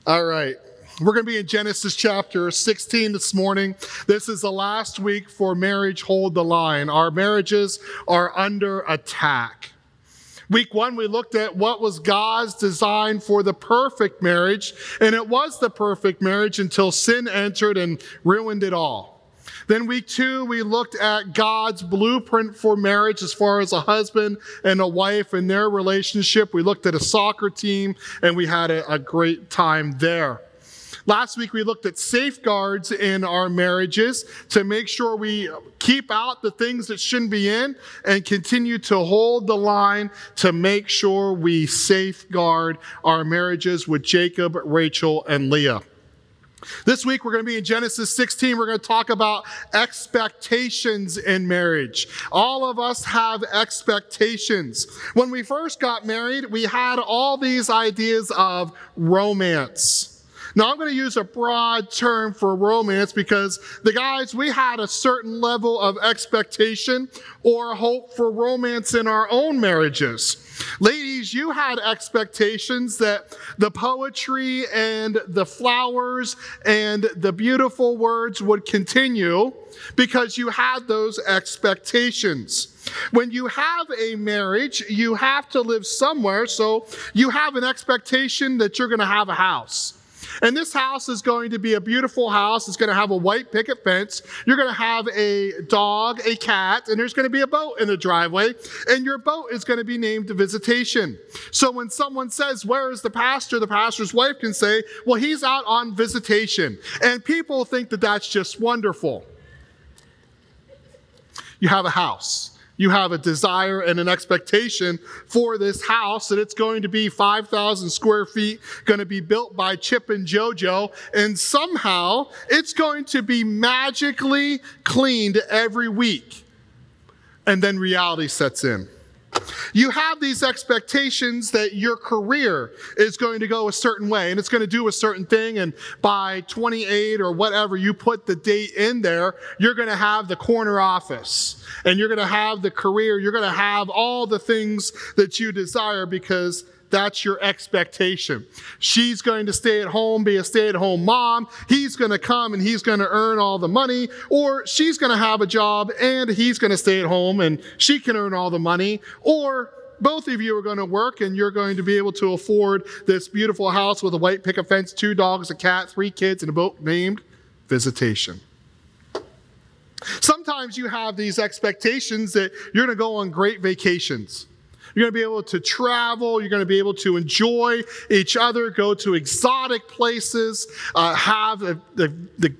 All right. We're going to be in Genesis chapter 16 this morning. This is the last week for Marriage Hold the Line. Our marriages are under attack. Week 1, we looked at what was God's design for the perfect marriage, and it was the perfect marriage until sin entered and ruined it all. Then week 2, we looked at God's blueprint for marriage as far as a husband and a wife and their relationship. We looked at a soccer team, and we had a great time there. Last week, we looked at safeguards in our marriages to make sure we keep out the things that shouldn't be in and continue to hold the line to make sure we safeguard our marriages with Jacob, Rachel, and Leah. This week, we're going to be in Genesis 16. We're going to talk about expectations in marriage. All of us have expectations. When we first got married, we had all these ideas of romance. Now, I'm going to use a broad term for romance because the guys, we had a certain level of expectation or hope for romance in our own marriages. Ladies, you had expectations that the poetry and the flowers and the beautiful words would continue because you had those expectations. When you have a marriage, you have to live somewhere, so you have an expectation that you're going to have a house. And this house is going to be a beautiful house. It's going to have a white picket fence. You're going to have a dog, a cat, and there's going to be a boat in the driveway. And your boat is going to be named Visitation. So when someone says, "Where is the pastor?" the pastor's wife can say, "Well, he's out on visitation." And people think that that's just wonderful. You have a house. You have a desire and an expectation for this house, and it's going to be 5,000 square feet, going to be built by Chip and JoJo, and somehow it's going to be magically cleaned every week. And then reality sets in. You have these expectations that your career is going to go a certain way and it's going to do a certain thing, and by 28 or whatever you put the date in there, you're going to have the corner office and you're going to have the career, you're going to have all the things that you desire because that's your expectation. She's going to stay at home, be a stay-at-home mom. He's going to come and he's going to earn all the money. Or she's going to have a job and he's going to stay at home and she can earn all the money. Or both of you are going to work and you're going to be able to afford this beautiful house with a white picket fence, 2 dogs, a cat, 3 kids, and a boat named Visitation. Sometimes you have these expectations that you're going to go on great vacations. You're going to be able to travel. You're going to be able to enjoy each other, go to exotic places, have the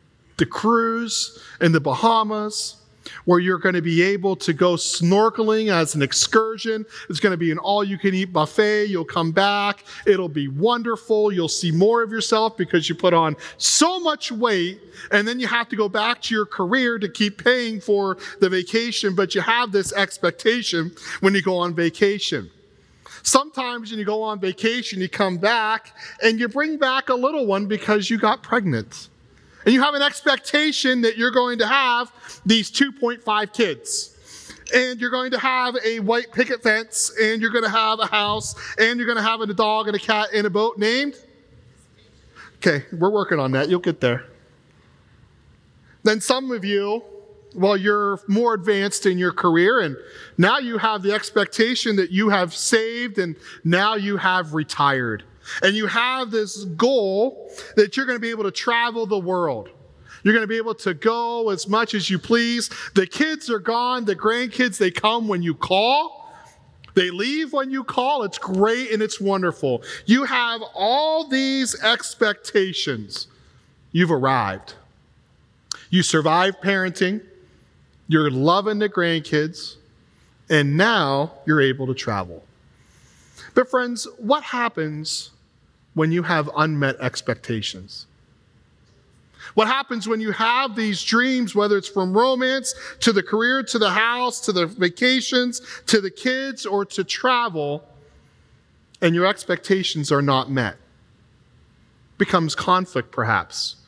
cruise in the Bahamas, where you're going to be able to go snorkeling as an excursion. It's going to be an all-you-can-eat buffet. You'll come back. It'll be wonderful. You'll see more of yourself because you put on so much weight, and then you have to go back to your career to keep paying for the vacation, but you have this expectation when you go on vacation. Sometimes when you go on vacation, you come back, and you bring back a little one because you got pregnant. And you have an expectation that you're going to have these 2.5 kids. And you're going to have a white picket fence, and you're going to have a house, and you're going to have a dog and a cat and a boat named? Okay, we're working on that. You'll get there. Then some of you, well, you're more advanced in your career, and now you have the expectation that you have saved, and now you have retired. And you have this goal that you're going to be able to travel the world. You're going to be able to go as much as you please. The kids are gone. The grandkids, they come when you call. They leave when you call. It's great and it's wonderful. You have all these expectations. You've arrived. You survived parenting. You're loving the grandkids. And now you're able to travel. But friends, what happens when you have unmet expectations? What happens when you have these dreams, whether it's from romance to the career, to the house, to the vacations, to the kids, or to travel, and your expectations are not met? Becomes conflict, perhaps.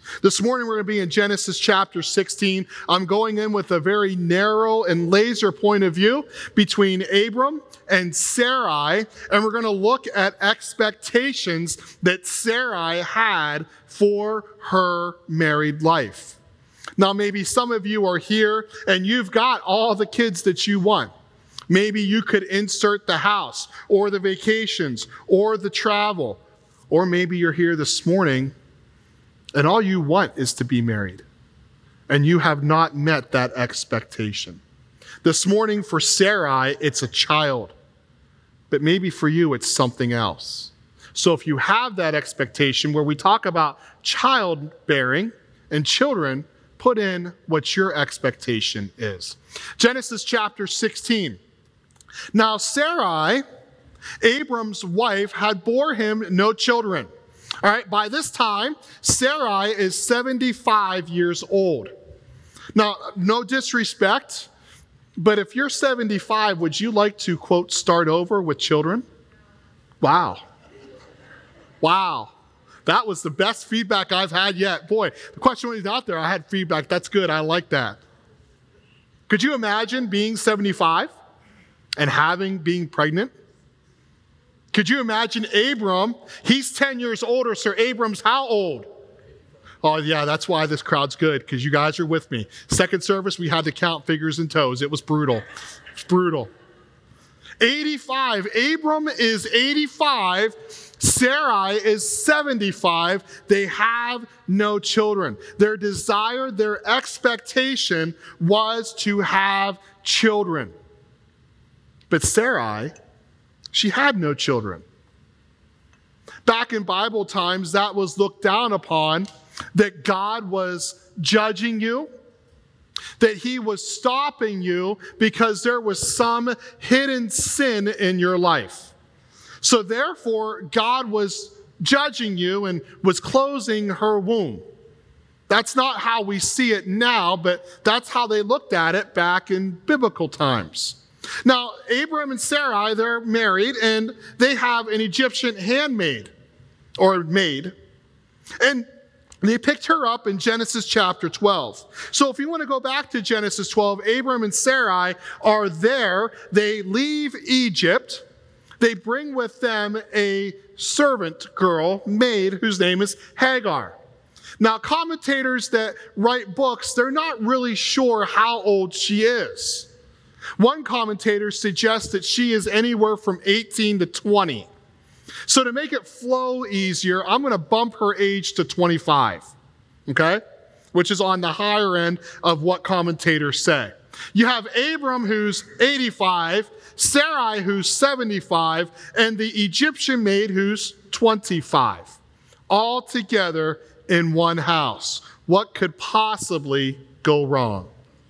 This morning, we're going to be in Genesis chapter 16. I'm going in with a very narrow and laser point of view between Abram and Sarai, and we're going to look at expectations that Sarai had for her married life. Now, maybe some of you are here and you've got all the kids that you want. Maybe you could insert the house or the vacations or the travel, or maybe you're here this morning and all you want is to be married, and you have not met that expectation. This morning for Sarai, it's a child, but maybe for you, it's something else. So if you have that expectation where we talk about childbearing and children, put in what your expectation is. Genesis chapter 16. Now Sarai, Abram's wife, had bore him no children. All right, by this time, Sarai is 75 years old. Now, no disrespect, but if you're 75, would you like to, quote, start over with children? Wow. Wow. That was the best feedback I've had yet. Boy, the question was out there. I had feedback. That's good. I like that. Could you imagine being 75 and being pregnant? Could you imagine Abram? He's 10 years older, so Abram's how old? Oh, yeah, that's why this crowd's good, because you guys are with me. Second service, we had to count fingers and toes. It was brutal. It's brutal. 85. Abram is 85. Sarai is 75. They have no children. Their desire, their expectation was to have children. But Sarai, she had no children. Back in Bible times, that was looked down upon, that God was judging you, that he was stopping you because there was some hidden sin in your life. So therefore, God was judging you and was closing her womb. That's not how we see it now, but that's how they looked at it back in biblical times. Now, Abram and Sarai, they're married, and they have an Egyptian handmaid, or maid, and they picked her up in Genesis chapter 12. So if you want to go back to Genesis 12, Abram and Sarai are there. They leave Egypt. They bring with them a servant girl, maid, whose name is Hagar. Now, commentators that write books, they're not really sure how old she is. One commentator suggests that she is anywhere from 18 to 20. So to make it flow easier, I'm going to bump her age to 25, okay? Which is on the higher end of what commentators say. You have Abram, who's 85, Sarai, who's 75, and the Egyptian maid, who's 25. All together in one house. What could possibly go wrong?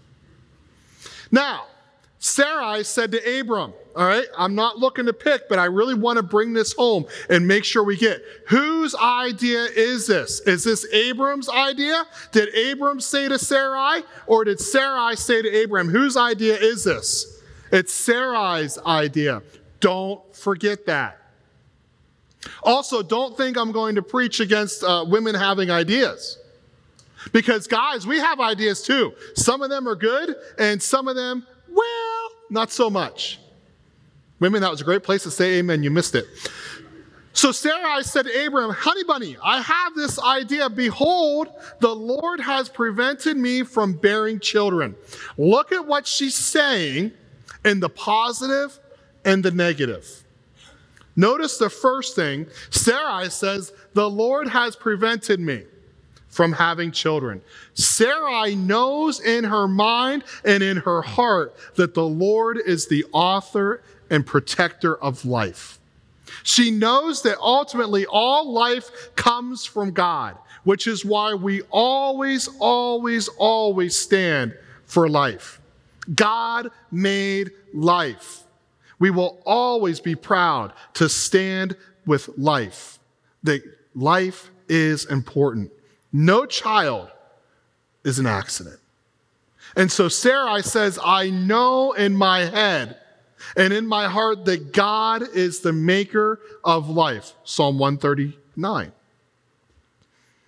Now, Sarai said to Abram, all right, I'm not looking to pick, but I really want to bring this home and make sure we get. Whose idea is this? Is this Abram's idea? Did Abram say to Sarai, or did Sarai say to Abram? Whose idea is this? It's Sarai's idea. Don't forget that. Also, don't think I'm going to preach against women having ideas. Because guys, we have ideas too. Some of them are good, and some of them, well, not so much. Women, that was a great place to say amen. You missed it. So Sarai said to Abram, honey bunny, I have this idea. Behold, the Lord has prevented me from bearing children. Look at what she's saying in the positive and the negative. Notice the first thing. Sarai says, the Lord has prevented me from having children. Sarai knows in her mind and in her heart that the Lord is the author and protector of life. She knows that ultimately all life comes from God, which is why we always, always, always stand for life. God made life. We will always be proud to stand with life. That life is important. No child is an accident. And so Sarai says, I know in my head and in my heart that God is the maker of life. Psalm 139.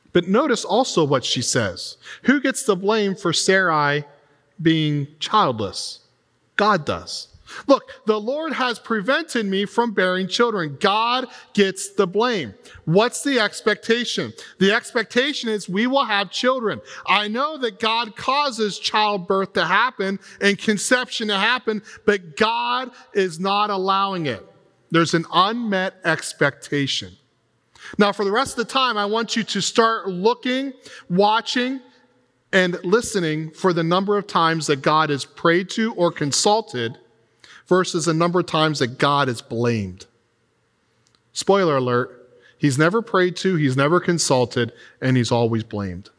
But notice also what she says. Who gets the blame for Sarai being childless? God does. Look, the Lord has prevented me from bearing children. God gets the blame. What's the expectation? The expectation is we will have children. I know that God causes childbirth to happen and conception to happen, but God is not allowing it. There's an unmet expectation. Now, for the rest of the time, I want you to start looking, watching, and listening for the number of times that God is prayed to or consulted versus the number of times that God is blamed. Spoiler alert, he's never prayed to, he's never consulted, and he's always blamed.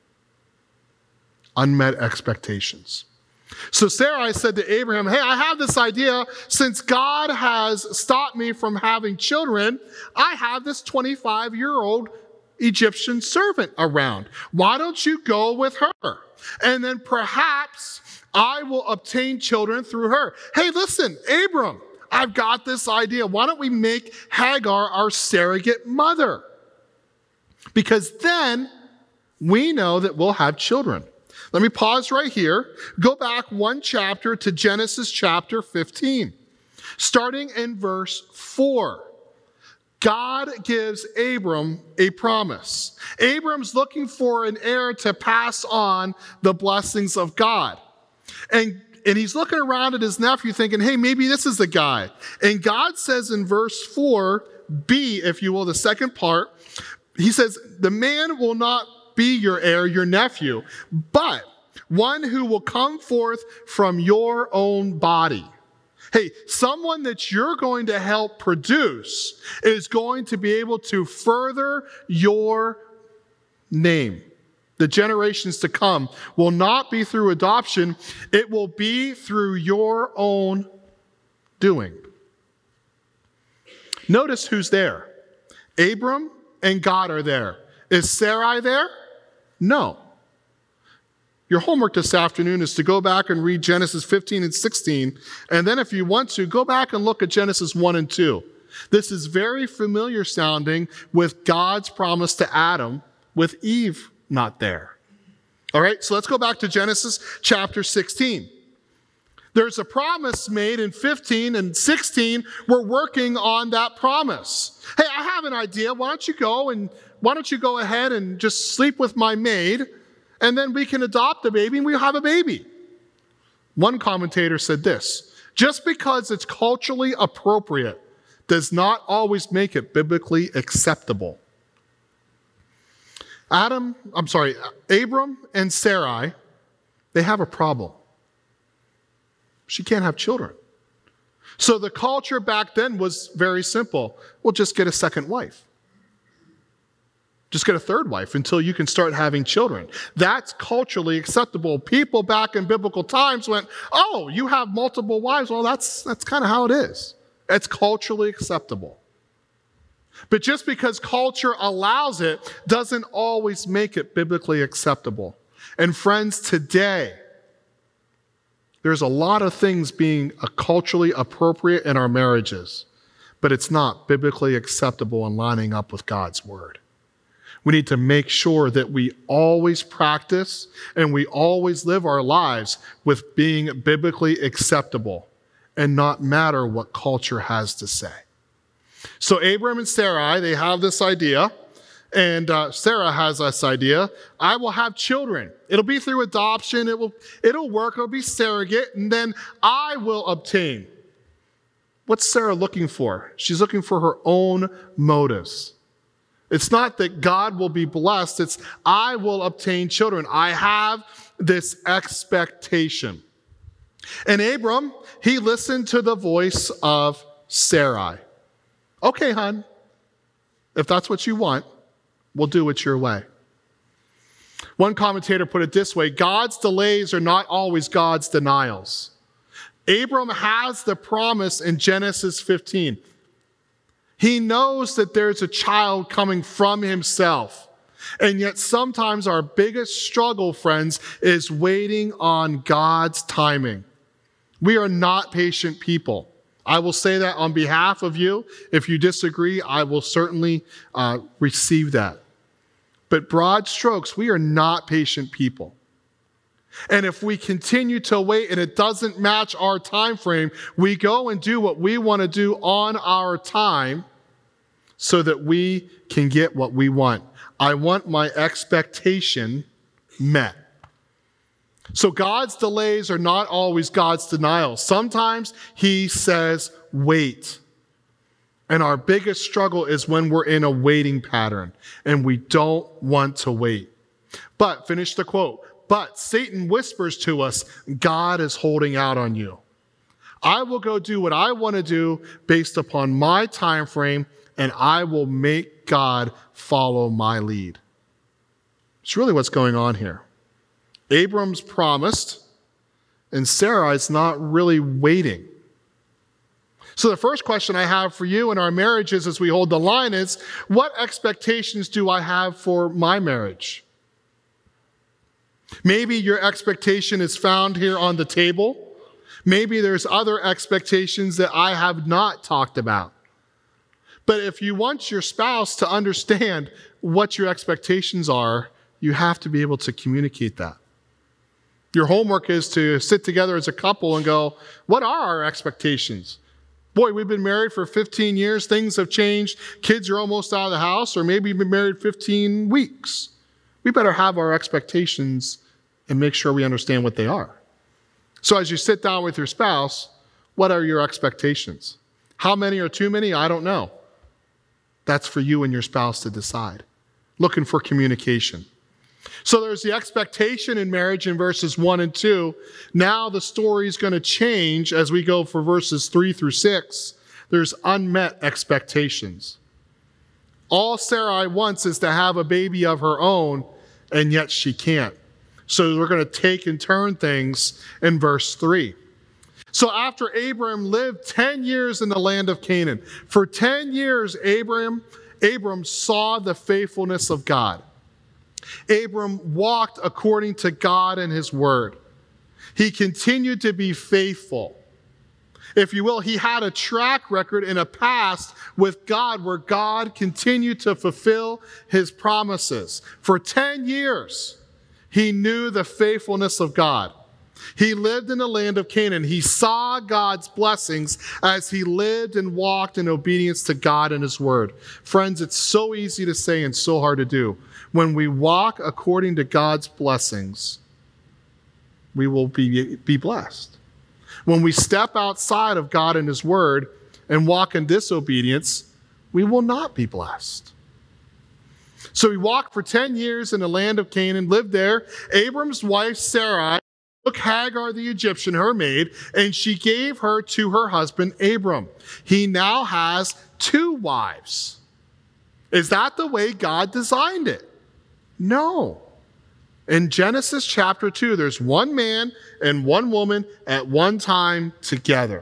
Unmet expectations. So Sarai said to Abraham, hey, I have this idea. Since God has stopped me from having children, I have this 25-year-old Egyptian servant around. Why don't you go with her? And then perhaps I will obtain children through her. Hey, listen, Abram, I've got this idea. Why don't we make Hagar our surrogate mother? Because then we know that we'll have children. Let me pause right here. Go back one chapter to Genesis chapter 15. Starting in verse 4. God gives Abram a promise. Abram's looking for an heir to pass on the blessings of God. And he's looking around at his nephew thinking, hey, maybe this is the guy. And God says in verse 4b, if you will, the second part, he says, the man will not be your heir, your nephew, but one who will come forth from your own body. Hey, someone that you're going to help produce is going to be able to further your name. The generations to come will not be through adoption. It will be through your own doing. Notice who's there. Abram and God are there. Is Sarai there? No. Your homework this afternoon is to go back and read Genesis 15 and 16, and then if you want to, go back and look at Genesis 1 and 2. This is very familiar sounding with God's promise to Adam with Eve not there. All right, so let's go back to Genesis chapter 16. There's a promise made in 15 and 16. We're working on that promise. Hey, I have an idea. Why don't you go ahead and just sleep with my maid, and then we can adopt a baby and we'll have a baby. One commentator said this, just because it's culturally appropriate does not always make it biblically acceptable. Abram and Sarai, they have a problem. She can't have children. So the culture back then was very simple. Well, just get a second wife. Just get a third wife until you can start having children. That's culturally acceptable. People back in biblical times went, oh, you have multiple wives. Well, that's kind of how it is. It's culturally acceptable. But just because culture allows it doesn't always make it biblically acceptable. And friends, today, there's a lot of things being culturally appropriate in our marriages, but it's not biblically acceptable and lining up with God's word. We need to make sure that we always practice and we always live our lives with being biblically acceptable and not matter what culture has to say. So Abram and Sarai, they have this idea, and Sarah has this idea. I will have children. It'll be through adoption. It'll work. It'll be surrogate, and then I will obtain. What's Sarah looking for? She's looking for her own motives. It's not that God will be blessed. It's I will obtain children. I have this expectation. And Abram, he listened to the voice of Sarai. Okay, hon, if that's what you want, we'll do it your way. One commentator put it this way, God's delays are not always God's denials. Abram has the promise in Genesis 15. He knows that there's a child coming from himself. And yet sometimes our biggest struggle, friends, is waiting on God's timing. We are not patient people. I will say that on behalf of you. If you disagree, I will certainly receive that. But broad strokes, we are not patient people. And if we continue to wait and it doesn't match our time frame, we go and do what we want to do on our time so that we can get what we want. I want my expectation met. So God's delays are not always God's denials. Sometimes he says, wait. And our biggest struggle is when we're in a waiting pattern and we don't want to wait. But, finish the quote, but Satan whispers to us, God is holding out on you. I will go do what I want to do based upon my time frame, and I will make God follow my lead. It's really what's going on here. Abram's promised, and Sarai's not really waiting. So the first question I have for you in our marriages as we hold the line is, what expectations do I have for my marriage? Maybe your expectation is found here on the table. Maybe there's other expectations that I have not talked about. But if you want your spouse to understand what your expectations are, you have to be able to communicate that. Your homework is to sit together as a couple and go, what are our expectations? Boy, we've been married for 15 years. Things have changed. Kids are almost out of the house, or maybe you've been married 15 weeks. We better have our expectations and make sure we understand what they are. So as you sit down with your spouse, what are your expectations? How many are too many? I don't know. That's for you and your spouse to decide. Looking for communication. So there's the expectation in marriage in verses 1 and 2. Now the story is going to change as we go for verses 3 through 6. There's unmet expectations. All Sarai wants is to have a baby of her own, and yet she can't. So we're going to take and turn things in verse 3. So after Abram lived 10 years in the land of Canaan, for 10 years Abram saw the faithfulness of God. Abram walked according to God and his word. He continued to be faithful. If you will, he had a track record in a past with God where God continued to fulfill his promises. For 10 years, he knew the faithfulness of God. He lived in the land of Canaan. He saw God's blessings as he lived and walked in obedience to God and his word. Friends, it's so easy to say and so hard to do. When we walk according to God's blessings, we will be blessed. When we step outside of God and his word and walk in disobedience, we will not be blessed. So he walked for 10 years in the land of Canaan, lived there. Abram's wife, Sarai, took Hagar the Egyptian, her maid, and she gave her to her husband, Abram. He now has 2 wives. Is that the way God designed it? No. In Genesis chapter 2, there's one man and one woman at one time together.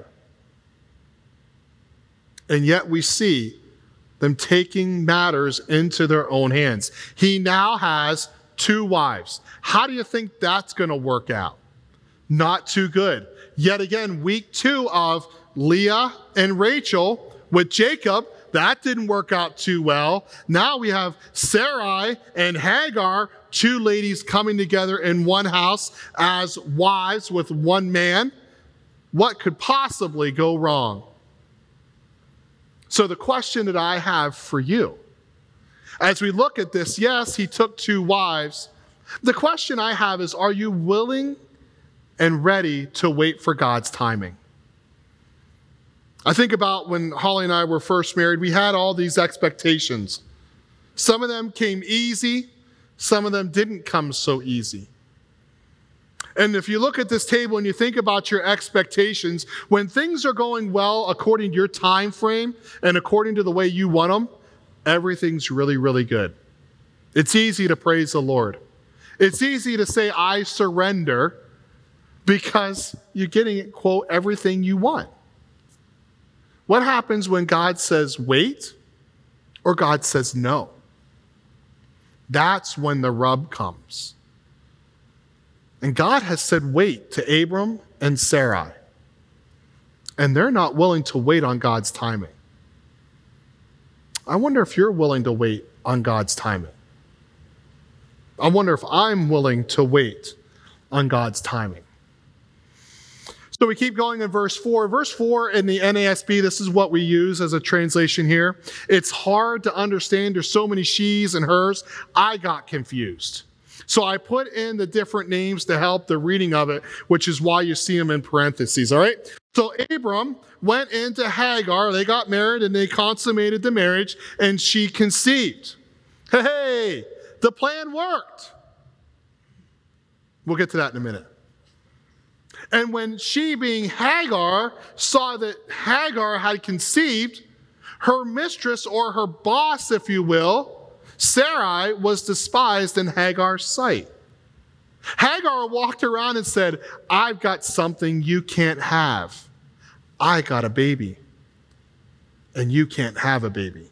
And yet we see them taking matters into their own hands. He now has 2 wives. How do you think that's going to work out? Not too good. Yet again, week 2 of Leah and Rachel with Jacob, that didn't work out too well. Now we have Sarai and Hagar, 2 ladies coming together in one house as wives with one man. What could possibly go wrong? So the question that I have for you, as we look at this, yes, he took 2 wives. The question I have is, are you willing and ready to wait for God's timing? I think about when Holly and I were first married, we had all these expectations. Some of them came easy, some of them didn't come so easy. And if you look at this table and you think about your expectations, when things are going well according to your time frame and according to the way you want them, everything's really, really good. It's easy to praise the Lord. It's easy to say, I surrender, because you're getting, quote, everything you want. What happens when God says wait or God says no? That's when the rub comes. And God has said wait to Abram and Sarai. And they're not willing to wait on God's timing. I wonder if you're willing to wait on God's timing. I wonder if I'm willing to wait on God's timing. So we keep going in verse 4. Verse 4 in the NASB, this is what we use as a translation here. It's hard to understand. There's so many she's and hers. I got confused. So I put in the different names to help the reading of it, which is why you see them in parentheses, all right? So Abram went into Hagar. They got married and they consummated the marriage, and she conceived. Hey, the plan worked. We'll get to that in a minute. And when she, being Hagar, saw that Hagar had conceived, her mistress, or her boss, if you will, Sarai, was despised in Hagar's sight. Hagar walked around and said, I've got something you can't have. I got a baby, and you can't have a baby.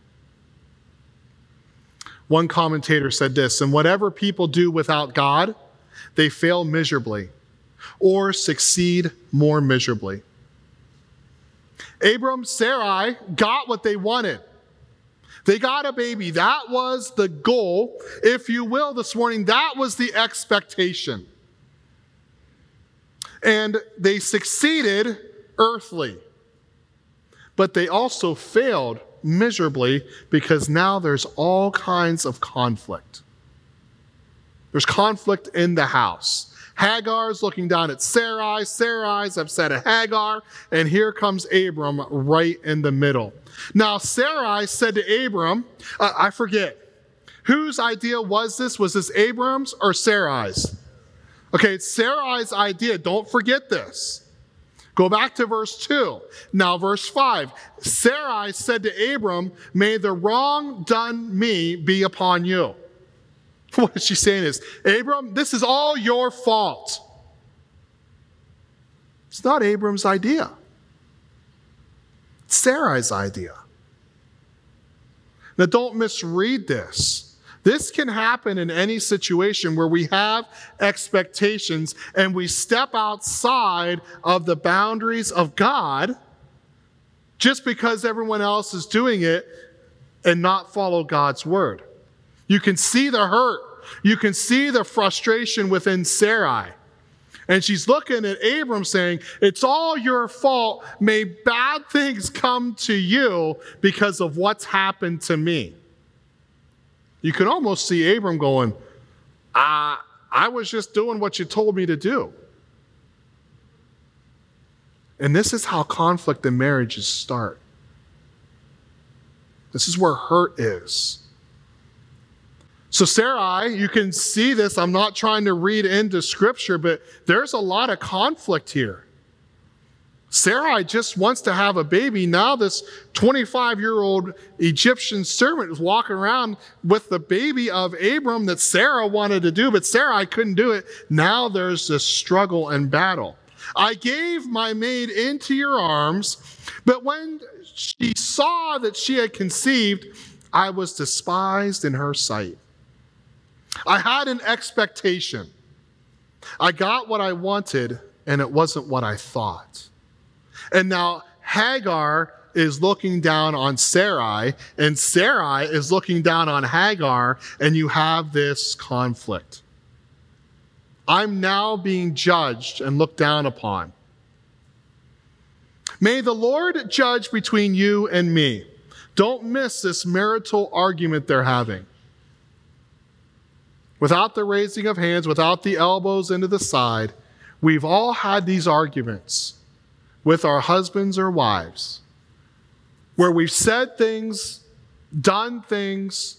One commentator said this, and whatever people do without God, they fail miserably or succeed more miserably. Abram, Sarai got what they wanted. They got a baby. That was the goal, if you will, this morning. That was the expectation. And they succeeded earthly. But they also failed miserably because now there's all kinds of conflict. There's conflict in the house. Hagar's looking down at Sarai. Sarai's upset at Hagar. And here comes Abram right in the middle. Now, Sarai said to Abram, I forget, whose idea was this? Was this Abram's or Sarai's? Okay, it's Sarai's idea. Don't forget this. Go back to verse 2. Now, verse 5. Sarai said to Abram, may the wrong done me be upon you. What she's saying is, Abram, this is all your fault. It's not Abram's idea. It's Sarai's idea. Now, don't misread this. This can happen in any situation where we have expectations and we step outside of the boundaries of God just because everyone else is doing it and not follow God's word. You can see the hurt. You can see the frustration within Sarai. And she's looking at Abram saying, it's all your fault. May bad things come to you because of what's happened to me. You can almost see Abram going, I was just doing what you told me to do. And this is how conflict in marriages start. This is where hurt is. So Sarai, you can see this. I'm not trying to read into scripture, but there's a lot of conflict here. Sarai just wants to have a baby. Now this 25-year-old Egyptian servant is walking around with the baby of Abram that Sarah wanted to do, but Sarai couldn't do it. Now there's this struggle and battle. I gave my maid into your arms, but when she saw that she had conceived, I was despised in her sight. I had an expectation. I got what I wanted, and it wasn't what I thought. And now Hagar is looking down on Sarai, and Sarai is looking down on Hagar, and you have this conflict. I'm now being judged and looked down upon. May the Lord judge between you and me. Don't miss this marital argument they're having. Without the raising of hands, without the elbows into the side, we've all had these arguments with our husbands or wives where we've said things, done things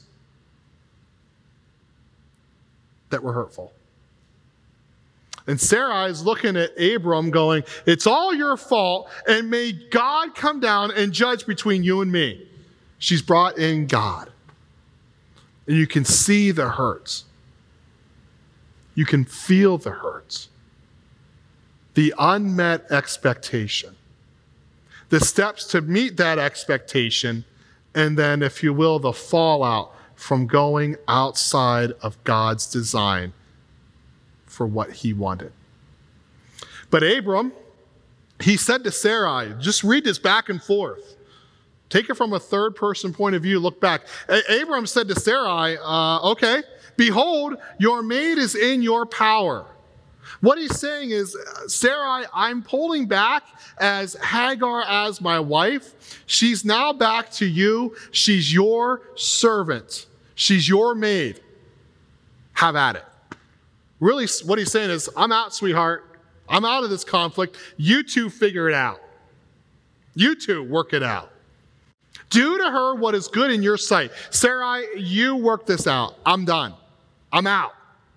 that were hurtful. And Sarai is looking at Abram going, it's all your fault, and may God come down and judge between you and me. She's brought in God. And you can see the hurts. You can feel the hurts, the unmet expectation, the steps to meet that expectation, and then, if you will, the fallout from going outside of God's design for what he wanted. But Abram, he said to Sarai, just read this back and forth. Take it from a third person point of view, look back. Abram said to Sarai, okay, Behold, your maid is in your power. What he's saying is, Sarai, I'm pulling back as Hagar as my wife. She's now back to you. She's your servant. She's your maid. Have at it. Really, what he's saying is, I'm out, sweetheart. I'm out of this conflict. You two figure it out. You two work it out. Do to her what is good in your sight. Sarai, you work this out. I'm done. I'm out.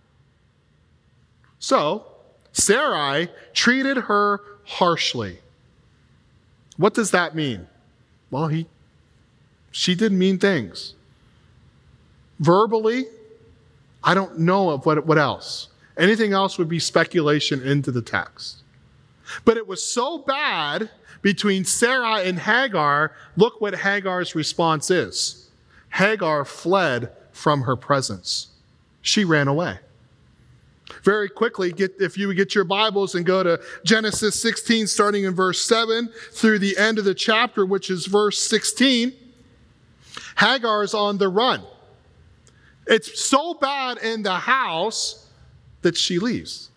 So, Sarai treated her harshly. What does that mean? Well, she did mean things. Verbally, I don't know of what else. Anything else would be speculation into the text. But it was so bad between Sarai and Hagar, look what Hagar's response is. Hagar fled from her presence. She ran away. Very quickly, if you would get your Bibles and go to Genesis 16, starting in verse 7 through the end of the chapter, which is verse 16, Hagar is on the run. It's so bad in the house that she leaves.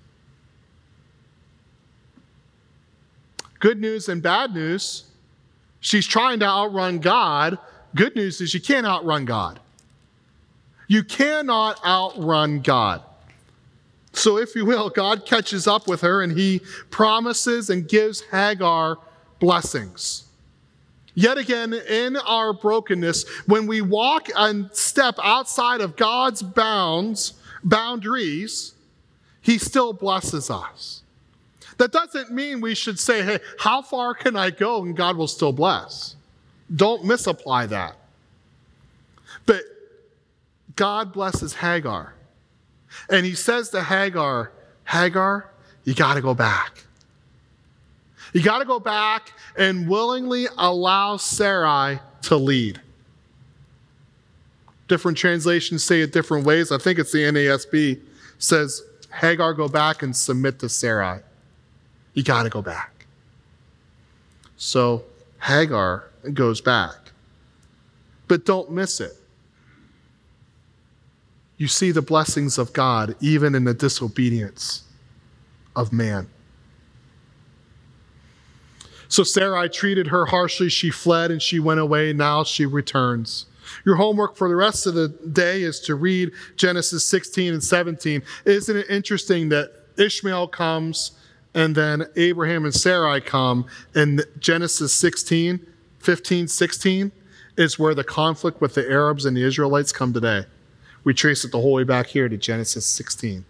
Good news and bad news. She's trying to outrun God. Good news is you can't outrun God. You cannot outrun God. So if you will, God catches up with her and he promises and gives Hagar blessings. Yet again, in our brokenness, when we walk and step outside of God's boundaries, he still blesses us. That doesn't mean we should say, hey, how far can I go and God will still bless? Don't misapply that. But God blesses Hagar. And he says to Hagar, Hagar, you got to go back. You got to go back and willingly allow Sarai to lead. Different translations say it different ways. I think it's the NASB says, Hagar, go back and submit to Sarai. You got to go back. So Hagar goes back. But don't miss it. You see the blessings of God even in the disobedience of man. So Sarai treated her harshly. She fled and she went away. Now she returns. Your homework for the rest of the day is to read Genesis 16 and 17. Isn't it interesting that Ishmael comes and then Abraham and Sarai come, and Genesis 16, 15, 16 is where the conflict with the Arabs and the Israelites come today. We trace it the whole way back here to Genesis 16.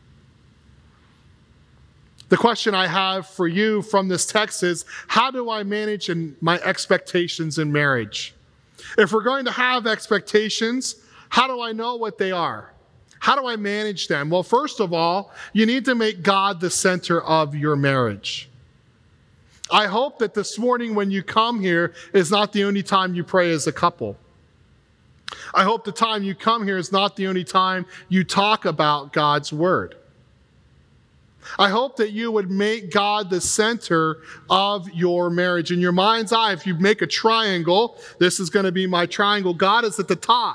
The question I have for you from this text is, how do I manage my expectations in marriage? If we're going to have expectations, how do I know what they are? How do I manage them? Well, first of all, you need to make God the center of your marriage. I hope that this morning when you come here is not the only time you pray as a couple. I hope the time you come here is not the only time you talk about God's word. I hope that you would make God the center of your marriage. In your mind's eye, if you make a triangle, this is going to be my triangle. God is at the top.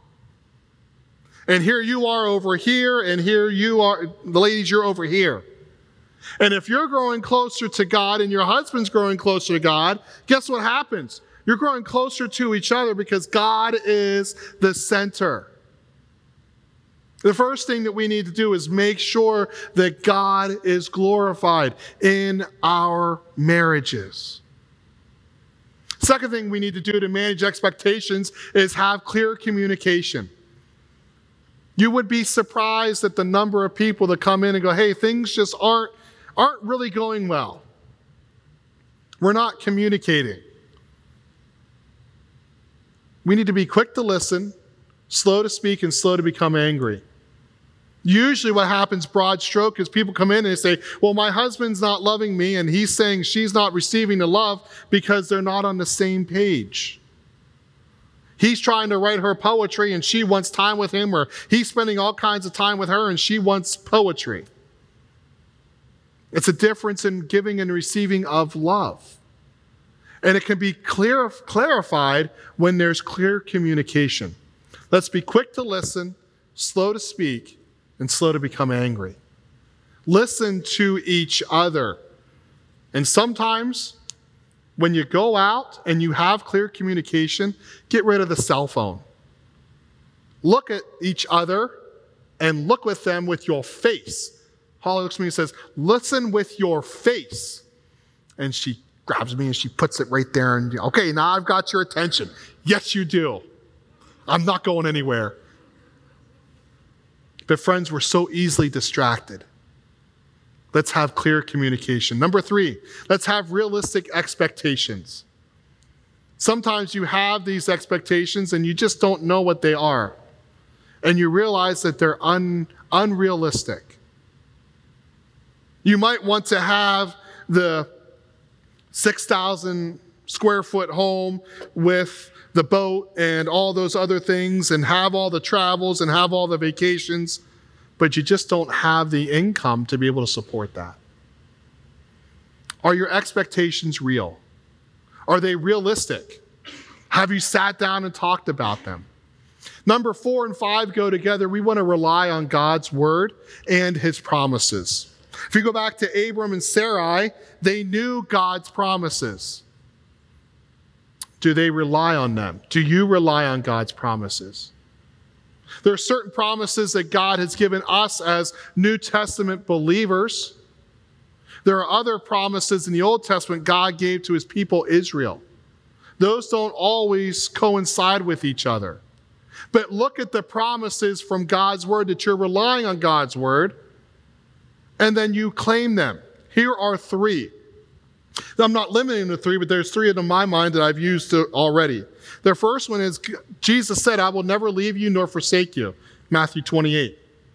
And here you are over here, and here you are, the ladies, you're over here. And if you're growing closer to God and your husband's growing closer to God, guess what happens? You're growing closer to each other because God is the center. The first thing that we need to do is make sure that God is glorified in our marriages. Second thing we need to do to manage expectations is have clear communication. You would be surprised at the number of people that come in and go, hey, things just aren't really going well. We're not communicating. We need to be quick to listen, slow to speak, and slow to become angry. Usually what happens, broad stroke, is people come in and they say, well, my husband's not loving me, and he's saying she's not receiving the love because they're not on the same page. He's trying to write her poetry and she wants time with him, or he's spending all kinds of time with her and she wants poetry. It's a difference in giving and receiving of love. And it can be clarified when there's clear communication. Let's be quick to listen, slow to speak, and slow to become angry. Listen to each other. And sometimes when you go out and you have clear communication, get rid of the cell phone. Look at each other and look with them with your face. Holly looks at me and says, listen with your face. And she grabs me and she puts it right there. And, okay, now I've got your attention. Yes, you do. I'm not going anywhere. But friends, we're so easily distracted. Let's have clear communication. Number 3, let's have realistic expectations. Sometimes you have these expectations and you just don't know what they are. And you realize that they're unrealistic. You might want to have the 6,000 square foot home with the boat and all those other things and have all the travels and have all the vacations, but you just don't have the income to be able to support that. Are your expectations real? Are they realistic? Have you sat down and talked about them? Number 4 and 5 go together. We want to rely on God's word and his promises. If you go back to Abram and Sarai, they knew God's promises. Do they rely on them? Do you rely on God's promises? There are certain promises that God has given us as New Testament believers. There are other promises in the Old Testament God gave to his people Israel. Those don't always coincide with each other. But look at the promises from God's word that you're relying on God's word, and then you claim them. Here are 3. I'm not limiting to 3, but there's 3 in my mind that I've used already. The first one is Jesus said, I will never leave you nor forsake you, Matthew 28.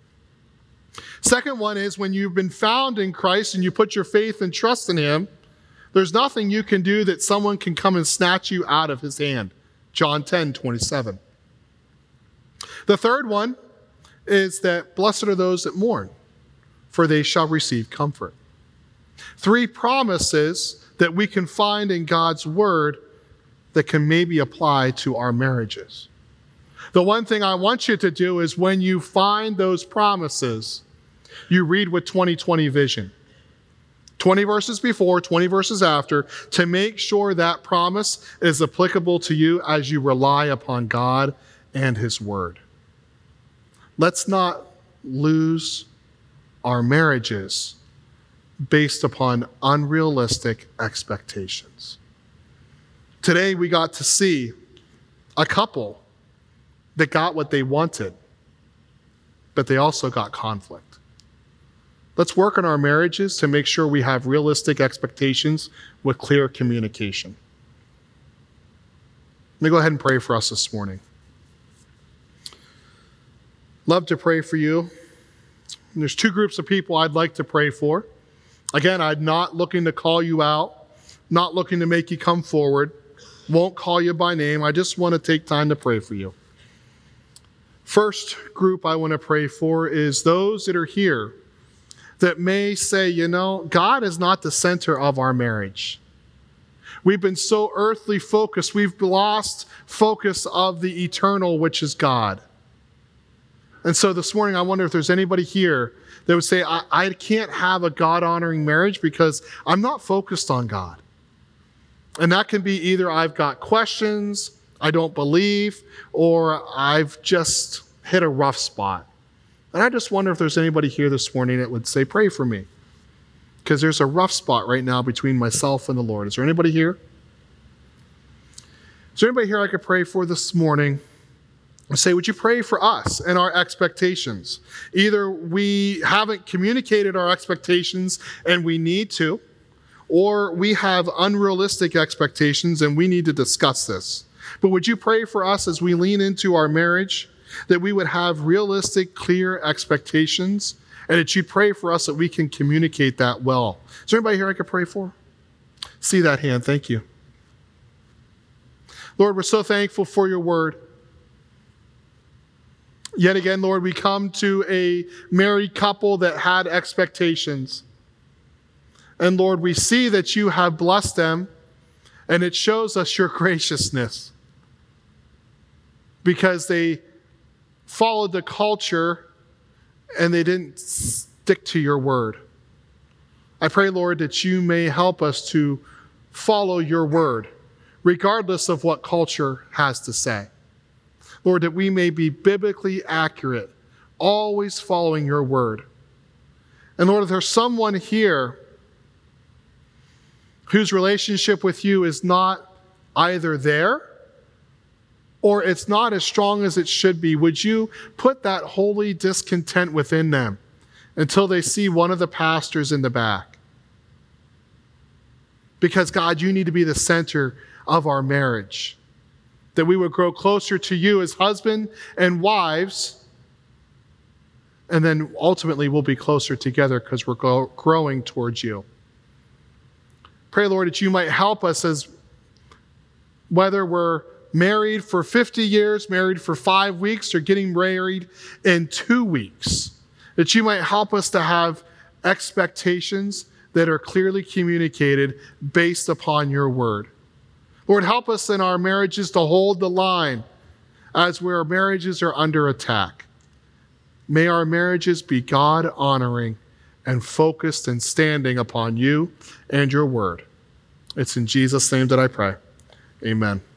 Second one is when you've been found in Christ and you put your faith and trust in him, there's nothing you can do that someone can come and snatch you out of his hand, John 10:27. The third one is that blessed are those that mourn, for they shall receive comfort. 3 promises that we can find in God's word that can maybe apply to our marriages. The one thing I want you to do is when you find those promises, you read with 20/20 vision. 20 verses before, 20 verses after, to make sure that promise is applicable to you as you rely upon God and his word. Let's not lose our marriages based upon unrealistic expectations. Today we got to see a couple that got what they wanted, but they also got conflict. Let's work on our marriages to make sure we have realistic expectations with clear communication. Let me go ahead and pray for us this morning. Love to pray for you. And there's 2 groups of people I'd like to pray for. Again, I'm not looking to call you out, not looking to make you come forward, won't call you by name. I just want to take time to pray for you. First group I want to pray for is those that are here that may say, God is not the center of our marriage. We've been so earthly focused, we've lost focus of the eternal, which is God. And so this morning, I wonder if there's anybody here that would say, I can't have a God-honoring marriage because I'm not focused on God. And that can be either I've got questions, I don't believe, or I've just hit a rough spot. And I just wonder if there's anybody here this morning that would say, pray for me. Because there's a rough spot right now between myself and the Lord. Is there anybody here? Is there anybody here I could pray for this morning? Say, would you pray for us and our expectations? Either we haven't communicated our expectations and we need to, or we have unrealistic expectations and we need to discuss this. But would you pray for us as we lean into our marriage, that we would have realistic, clear expectations, and that you'd pray for us that we can communicate that well? Is there anybody here I could pray for? See that hand. Thank you. Lord, we're so thankful for your word. Yet again, Lord, we come to a married couple that had expectations. And Lord, we see that you have blessed them, and it shows us your graciousness because they followed the culture and they didn't stick to your word. I pray, Lord, that you may help us to follow your word, regardless of what culture has to say. Lord, that we may be biblically accurate, always following your word. And Lord, if there's someone here whose relationship with you is not either there or it's not as strong as it should be, would you put that holy discontent within them until they see one of the pastors in the back? Because God, you need to be the center of our marriage, that we would grow closer to you as husband and wives, and then ultimately we'll be closer together because we're growing towards you. Pray, Lord, that you might help us as whether we're married for 50 years, married for 5 weeks, or getting married in 2 weeks, that you might help us to have expectations that are clearly communicated based upon your word. Lord, help us in our marriages to hold the line as where marriages are under attack. May our marriages be God-honoring and focused and standing upon you and your word. It's in Jesus' name that I pray. Amen.